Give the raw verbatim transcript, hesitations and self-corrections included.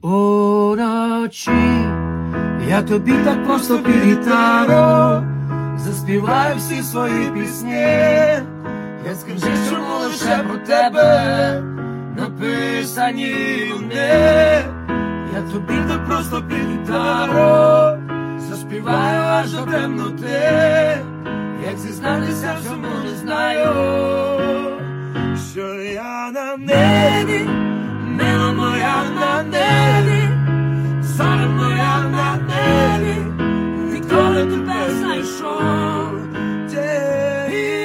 Уночі я тобі так просто під гітару заспіваю всі свої пісні. Я скажи, чому лише про тебе написані вони. Я тобі так просто під гітару заспіваю аж до темноти. Як зізнатися, в цьому не знаю, що я на небі